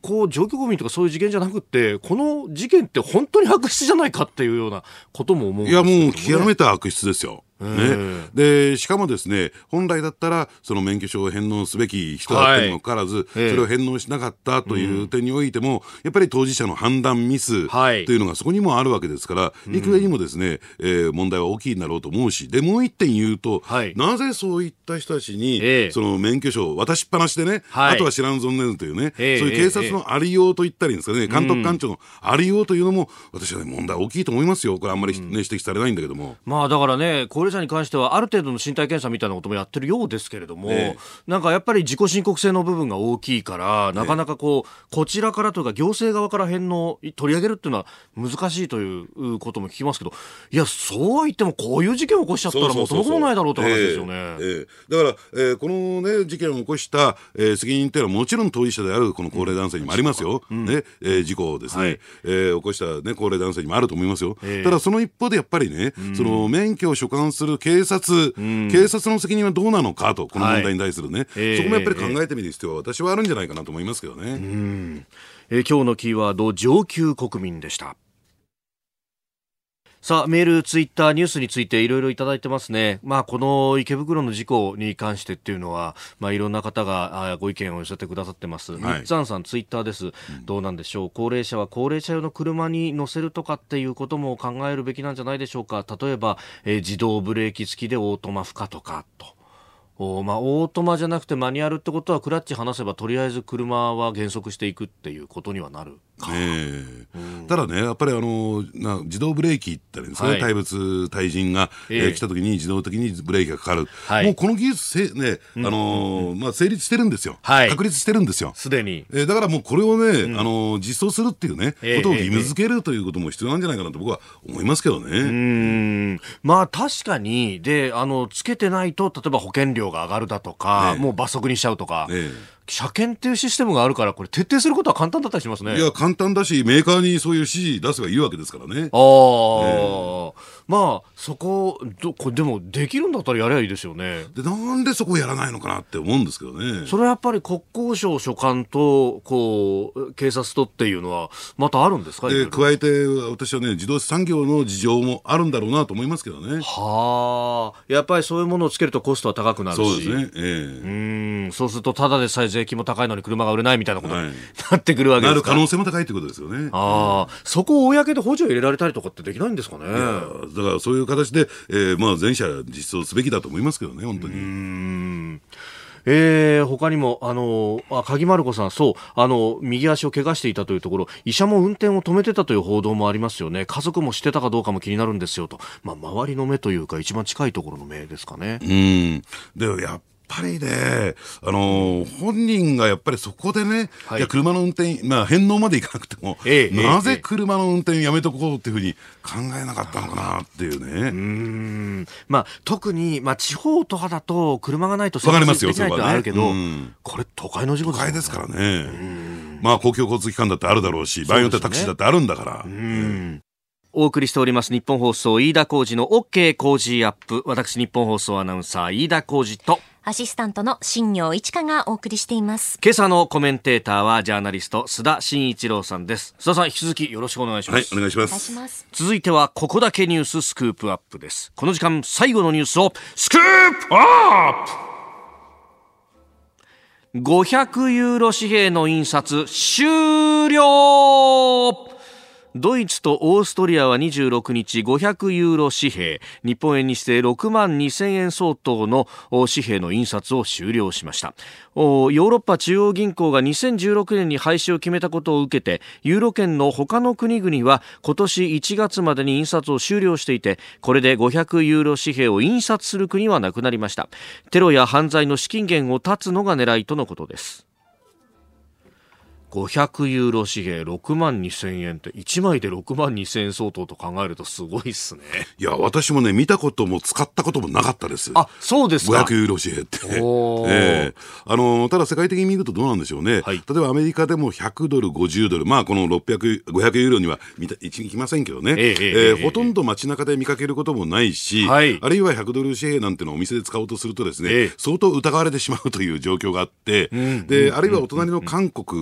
こう状況公民とかそういう事件じゃなくて、この事件って本当に悪質じゃないかっていうようなことも思うんですけど、ね、 いやもう極めて悪質ですよ。ね、でしかもですね、本来だったらその免許証を返納すべき人だったにもかかわらず、はい、それを返納しなかったという点においても、うん、やっぱり当事者の判断ミスというのがそこにもあるわけですから、はい、いくらにもですね、えー、問題は大きいんだろうと思うし、でもう一点言うと、はい、なぜそういった人たちに、えー、その免許証を渡しっぱなしでね、はい、あとは知らんぞんねんというね、えー、そういう警察のありようと言ったりですかね、監督官庁のありようというのも、私は、ね、問題大きいと思いますよ。これあんまり、ね、指摘されないんだけども、 まあだからね、高齢者に関してはある程度の身体検査みたいなこともやってるようですけれども、えー、なんかやっぱり自己申告制の部分が大きいから、なかなかこう、えー、こちらからというか行政側から返納取り上げるっていうのは難しいということも聞きますけど、いやそうは言ってもこういう事件を起こしちゃったら元も子もないだろうって話ですよね。 えーえー、だから、えー、この、ね、事件を起こした、えー、責任というのはもちろん当事者であるこの高齢男性にもありますよ、うんねえー、事故をですね、はいえー、起こした、ね、高齢男性にもあると思いますよ、えー、ただその一方でやっぱりね、うん、その免許を所管する警察、うん、警察の責任はどうなのかと、この問題に対するね、はいえー、そこもやっぱり考えてみる必要は私はあるんじゃないかなと思いますけどね。 うん、えー、今日のキーワード、上級国民でした。さあメール、ツイッター、ニュースについていろいろいただいてますね。まあこの池袋の事故に関してっていうのは、まあいろんな方がご意見を寄せてくださってます。はい、みっつあんさんツイッターです、うん、どうなんでしょう。高齢者は高齢者用の車に乗せるとかっていうことも考えるべきなんじゃないでしょうか。例えば、えー、自動ブレーキ付きでオートマ不可とかと。おまあ、オートマじゃなくてマニュアルってことはクラッチ離せばとりあえず車は減速していくっていうことにはなるか、えーうん、ただねやっぱりあのな自動ブレーキってですね、はい、対物対人が、えーえー、来た時に自動的にブレーキがかかる、はい、もうこの技術せ、ねあのーうんまあ、成立してるんですよ、はい、確立してるんですよすでに、 えー、だからもうこれをね、うんあのー、実装するっていうね、えー、ことを義務付けるということも必要なんじゃないかなと僕は思いますけどね。 うーんまあ確かにであのつけてないと例えば保険料が上がるだとか、ね、もう罰則にしちゃうとか、ね、車検っていうシステムがあるからこれ徹底することは簡単だったりしますね。 いや簡単だしメーカーにそういう指示出せばいいわけですからね。あ、 えー、まあそこどこでもできるんだったらやればいいですよね。 でなんでそこをやらないのかなって思うんですけどね。 それはやっぱり国交省所管とこう警察とっていうのはまたあるんですか。 で加えて私はね自動車産業の事情もあるんだろうなと思いますけどね。 はあやっぱりそういうものをつけるとコストは高くなるし。 そうですね、えー、 うんそうするとただでさえ税金も高いのに車が売れないみたいなことになってくるわけですか、はい、 なる可能性も高いということですよね。 あ、うん、そこを公で補助を入れられたりとかってできないんですかね。いやだからそういう形で、えーまあ、全社実装すべきだと思いますけどね本当に。うーんえー、他にもあのあ鍵丸子さんそうあの右足を怪我していたというところ医者も運転を止めてたという報道もありますよね。家族もしてたかどうかも気になるんですよと、まあ、周りの目というか一番近いところの目ですかね。 うんでやっやっぱりね、あのー、本人がやっぱりそこでね、はい、いや車の運転、まあ、返納までいかなくても、ええ、なぜ車の運転やめとこうっていうふうに考えなかったのかなっていうね。 うーん、まあ、特に、まあ、地方とかだと車がないと生活できないってあるけど、ね、これ都会の事故ですよね。都会ですからね。まあ公共交通機関だってあるだろうし、場合によってはタクシーだってあるんだから。うん、 お送りしております日本放送飯田浩司の OK 工事アップ。私日本放送アナウンサー飯田浩司とアシスタントの新業一華がお送りしています。 今朝のコメンテーターはジャーナリスト須田慎一郎さんです。須田さん引き続きよろしくお願いします。 はいお願いします。 ます。 続いてはここだけニューススクープアップです。この時間最後のニュースをスクープアップ。ごひゃくユーロ紙幣の印刷終了。ドイツとオーストリアはにじゅうろくにちごひゃくユーロ紙幣日本円にしてろくまんにせんえん相当の紙幣の印刷を終了しました。ヨーロッパ中央銀行がにせんじゅうろくねんに廃止を決めたことを受けてユーロ圏の他の国々は今年いちがつまでに印刷を終了していてこれでごひゃくユーロ紙幣を印刷する国はなくなりました。テロや犯罪の資金源を断つのが狙いとのことです。ごひゃくユーロ紙幣ろくまんにせんえんっていちまいでろくまんにせんえん相当と考えるとすごいっすね。 いや私もね見たことも使ったこともなかったです。 あそうですか。 ごひゃくユーロ紙幣って、えー、あのただ世界的に見るとどうなんでしょうね、はい、例えばアメリカでもひゃくドルごじゅうドルまあこのろっぴゃく、ごひゃくユーロには一に来ませんけどね、えーえーえー、ほとんど街中で見かけることもないし、はい、あるいはひゃくドル紙幣なんてのをお店で使おうとするとですね、えー、相当疑われてしまうという状況があって、うん、であるいはお隣の韓国というの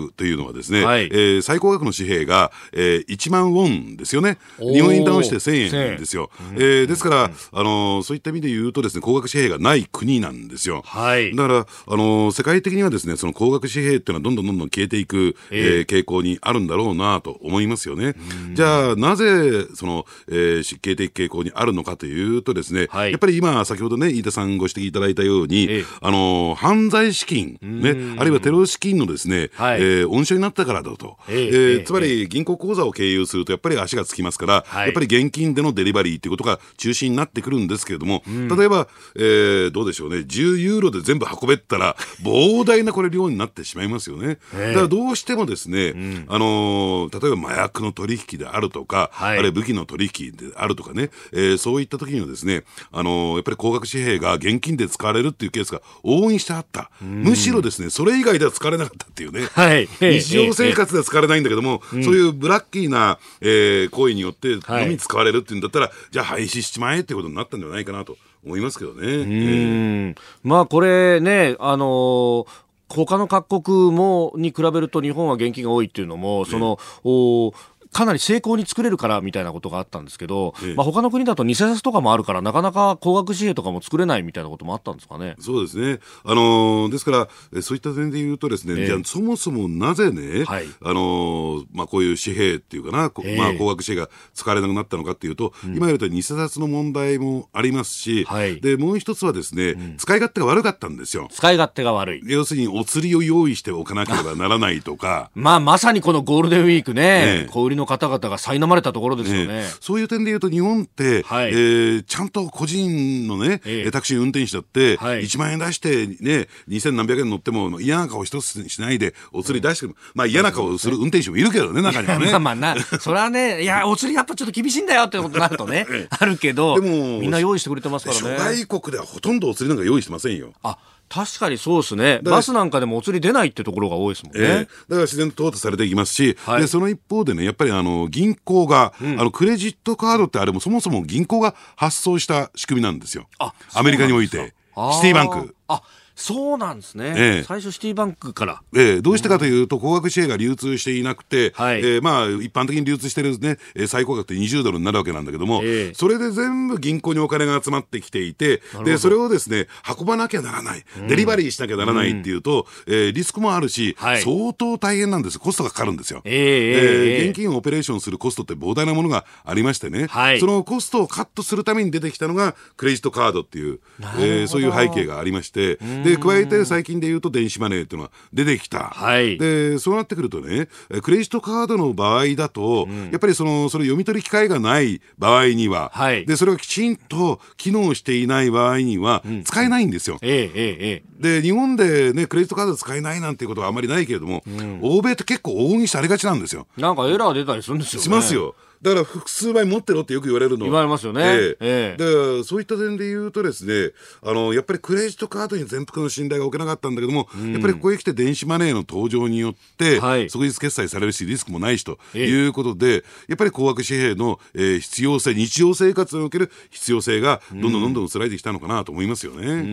のはですね、はい、えー、最高額の紙幣が、えー、いちまんウォンですよね。日本円直してせんえんですよ。えー、ですから、あのー、そういった意味で言うとですね、高額紙幣がない国なんですよ。はい、だから、あのー、世界的にはですね、その高額紙幣っていうのはどんどんどんどん消えていく、えー、傾向にあるんだろうなと思いますよね。じゃあ、なぜ、その、えー、消えていく傾向にあるのかというとですね、はい、やっぱり今、先ほどね、飯田さんご指摘いただいたように、えー、あのー、犯罪資金、ね、あるいはテロ資金のですね、はい、えー、温床になったからだと。えーえー、つまり、銀行口座を経由すると、やっぱり足がつきますから、はい、やっぱり現金でのデリバリーということが中心になってくるんですけれども、うん、例えば、えー、どうでしょうね、じゅうユーロで全部運べったら、膨大なこれ量になってしまいますよね。だからどうしてもですね、うん、あのー、例えば麻薬の取引であるとか、はい、あるいは武器の取引であるとかね、えー、そういった時にはですね、あのー、やっぱり高額紙幣が現金で使われるっていうケースが往々にしてあった。うん、むしろですね、それ以外では使われなかったっていうね、はい、日常生活では使われないんだけども、そういうブラッキーな、えー、行為によってのみ使われるっていうんだったら、はい、じゃあ廃止しちまえってことになったんじゃないかなと思いますけどね。うん、 えー、まあこれね、あのー他の各国もに比べると日本は現金が多いっていうのも、その、おかなり精巧に作れるからみたいなことがあったんですけど、ええ、まあ、他の国だと偽札とかもあるからなかなか高額紙幣とかも作れないみたいなこともあったんですかね。 そうですね、あのー、ですからそういった点で言うとですね、え、じゃあそもそもなぜね、はい、あのーまあ、こういう紙幣っていうかな、えまあ、高額紙幣が使われなくなったのかっていうと、うん、今言われた偽札の問題もありますし、はい、でもう一つはですね、うん、使い勝手が悪かったんですよ。 使い勝手が悪い、 要するにお釣りを用意しておかなければならないとかまあまさにこのゴールデンウィークね、小売りの方々が苛まれたところですよね。ね、 そういう点で言うと日本って、はい、えー、ちゃんと個人のね、えー、タクシー運転手だって、はい、いちまんえん出してね、にせんなんびゃくえん乗っても嫌な顔一つしないでお釣り出しても、まあ嫌な顔する運転手もいるけどね、中にはね。 まあまあな、それはね、いやお釣りやっぱちょっと厳しいんだよってことになるとねあるけど、でもみんな用意してくれてますからね。 諸外国ではほとんどお釣りなんか用意してませんよ。 あ、確かにそうですね。バスなんかでもお釣り出ないってところが多いですもんね。えー、だから自然と淘汰されていきますし、はい、でその一方でね、やっぱりあの銀行が、うん、あのクレジットカードってあれもそもそも銀行が発送した仕組みなんですよ。あ、アメリカにおいてシティバンク。 あ、そうなんですね。えー、最初シティバンクから、 えー、どうしてかというと高額紙幣が流通していなくて、はい、えー、まあ一般的に流通している、ね、最高額ってにじゅうドルになるわけなんだけども、えー、それで全部銀行にお金が集まってきていて、でそれをですね運ばなきゃならない、うん、デリバリーしなきゃならないっていうと、うん、えー、リスクもあるし、はい、相当大変なんです。コストがかかるんですよ。えーえー、現金をオペレーションするコストって膨大なものがありましてね、はい、そのコストをカットするために出てきたのがクレジットカードっていう、えー、そういう背景がありまして、で加えて最近で言うと電子マネーっていうのが出てきた、はい、でそうなってくるとね、クレジットカードの場合だと、うん、やっぱりそのそれ読み取る機会がない場合には、はい、でそれがきちんと機能していない場合には使えないんですよ。うん、えーえー、で日本で、ね、クレジットカード使えないなんていうことはあまりないけれども、うん、欧米って結構往々にしてありがちなんですよ。 なんかエラー出たりするんですよね。 しますよ。だから複数枚持ってろってよく言われるの。 言われますよね。ええええ、でそういった点で言うとですね、あのやっぱりクレジットカードに全幅の信頼が置けなかったんだけども、うん、やっぱりここへ来て電子マネーの登場によって、はい、即日決済されるしリスクもないしということで、ええ、やっぱり高額紙幣の、えー、必要性、日常生活における必要性がどんどんどんどん薄らいできたのかなと思いますよね。うん、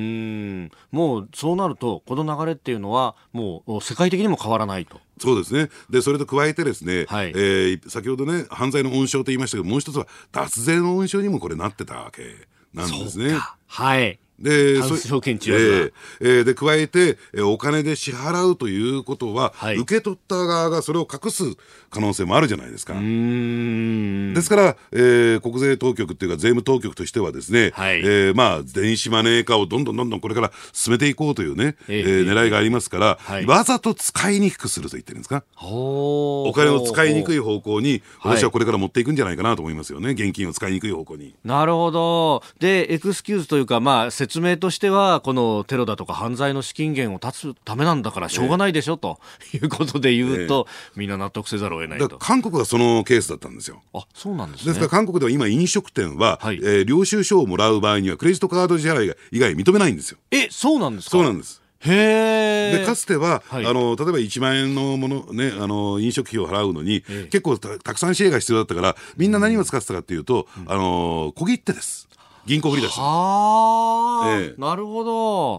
もうそうなるとこの流れっていうのはもう世界的にも変わらないと。 そうですね。でそれと加えてですね、はい、えー、先ほどね犯罪の温床と言いましたけど、もう一つは脱税の温床にもこれなってたわけなんですね。 はい。 で、 証券中、 えーえー、で加えて、えー、お金で支払うということは、はい、受け取った側がそれを隠す可能性もあるじゃないですか。うーん、ですから、えー、国税当局っていうか税務当局としてはですね、はい、えー、まあ電子マネー化をどんどんどんどんこれから進めていこうというね、えーえー、狙いがありますから、はい、わざと使いにくくすると言ってるんですか。お金を使いにくい方向に私はこれから持っていくんじゃないかなと思いますよね、はい、現金を使いにくい方向に。 なるほど。でエクスキューズというか、まあ説明としてはこのテロだとか犯罪の資金源を断つためなんだからしょうがないでしょ、えー、ということで言うと、えー、みんな納得せざるを得ないと。 だから韓国はそのケースだったんですよ。 あ、そうなんですね。 ですから韓国では今飲食店は、はい、えー、領収書をもらう場合にはクレジットカード支払いが以外認めないんですよ。 え、そうなんですか。 そうなんです。 へでかつては、はい、あの例えばいちまんえんのもの、ね、あの飲食費を払うのに、えー、結構 た, たくさん紙幣が必要だったからみんな何を使ってたかっていうと、うん、あの小切手です。銀行振り出し。 はあ、ええ、なるほど。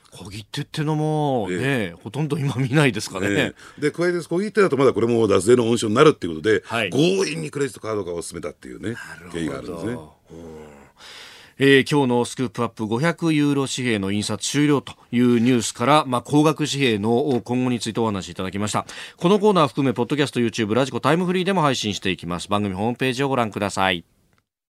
小切手ってのも、ねえー、ほとんど今見ないですかね。ねで加えて小切手だとまだこれも脱税の温床になるっていうことで、はい、強引にクレジットカード化を進めたっていうね経緯があるんですね。 えー、今日のスクープアップごひゃくユーロ紙幣の印刷終了というニュースから、まあ、高額紙幣の今後についてお話しいただきました。このコーナー含めポッドキャスト、YouTube、ラジコ、タイムフリーでも配信していきます。番組ホームページをご覧ください。